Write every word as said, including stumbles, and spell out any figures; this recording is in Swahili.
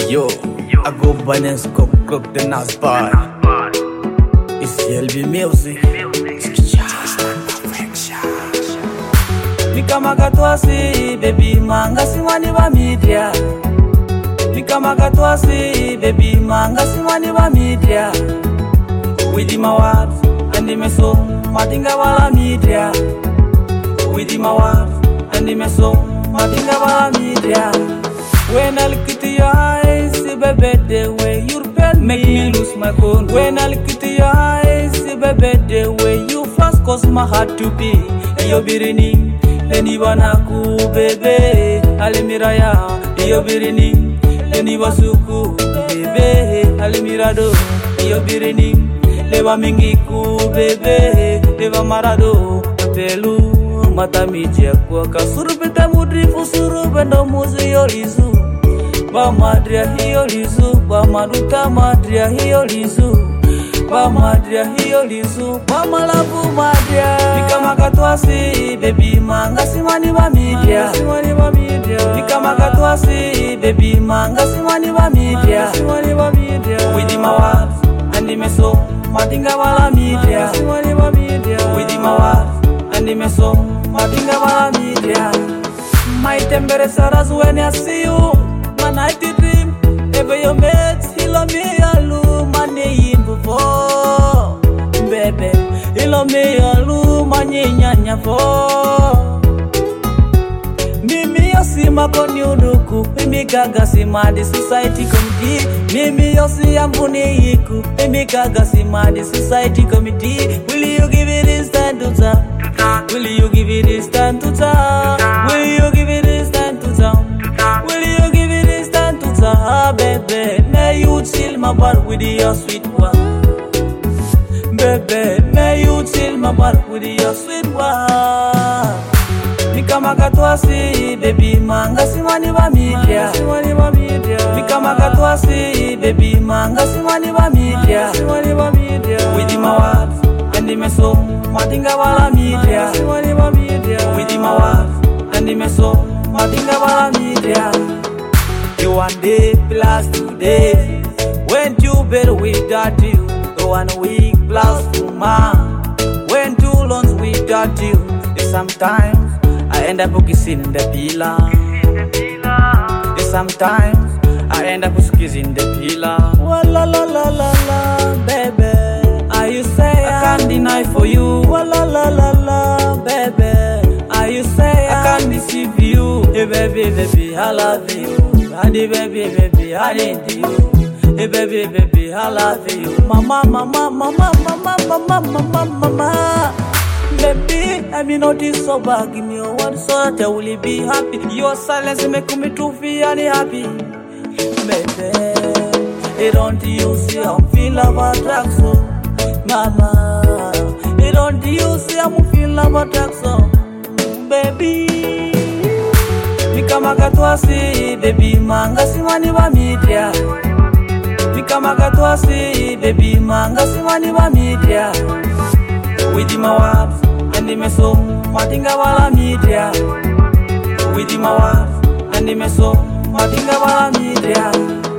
Yo, I go Binance, go cook the nice bar. It's L B music. Mikama katwasi, baby manga simani ba media. Mikama katwasi, baby manga simani ba media. With my words and the meso, matinga wala media. With my words and the meso, matinga wala media. When I look into your eyes, baby, the way you pen make me lose my cool. When I look into your eyes, baby, the way you fast cause my heart to be. And you're beginning, Leni Wanaku, baby, Alimiraya, you're beginning, Leni Wasuku, baby, Alimirado, you're beginning, Leva Mingiku, baby, Leva Marado, Pelu, Matamiche, Kwaka, Surupeta Mudri, Fusuru, and Muzio Lizu. Ba madria hiyo lizu, ba maduta madria hiyo lizu, ba madria hiyo lizu, ba malabu madria. Mikama katwasi, baby manga simani ba media, simani ba media. Mikama katwasi, baby manga simani ba media, simani ba media. With my words and the meso, matinga wala media, simani ba media. With my words and the meso, matinga wala media. My temperature is when I see you. Night dream, ever your mates, he love me alu, money in before, baby, he love me alu, money nyanya for. Mimi yosi makoni unuku, mimi gaga sima the society committee. Mimi yosi ambuni iku, mimi gaga sima the society committee. Will you give it this time to time? Will you give it this time to time? Will you give it this time to time? Will you give it this time to time, baby? May you chill my butt with your sweet one, baby. May you chill my butt with your sweet one. Mikama katwasi, baby manga simani ba media, simani ba media. Mikama katwasi, baby manga simani ba media, simani ba media. With my words and the meso, matinga wala media, simani ba media. With my words and the meso, matinga wala media. You one day plus two days. When two better without you, the one week plus two months. When two longs without you, sometimes I end up kissing the pillar. Sometimes I end up kissing the pillar. Wa la la la la la, baby. I you say I can't deny for you. Wa la la la la, baby. I you say I can't deceive you. Hey baby, baby, I love you. Honey, baby, baby, I need you. Hey baby, baby, I love you. Mama, mama, mama, mama, mama, mama, mama. Baby, I mean not this so bad. Give me your word so that I will be happy. Your silence make me to feel happy. Baby, it don't you see I'm feel about drugs, so mama. It don't you see I'm feel about drugs, so baby. Mikama katwasi, baby manga simani ba media. Mikama katwasi, baby manga simani ba media. With my words and the meso, matinga wala media. With my words and the meso, matinga wala media.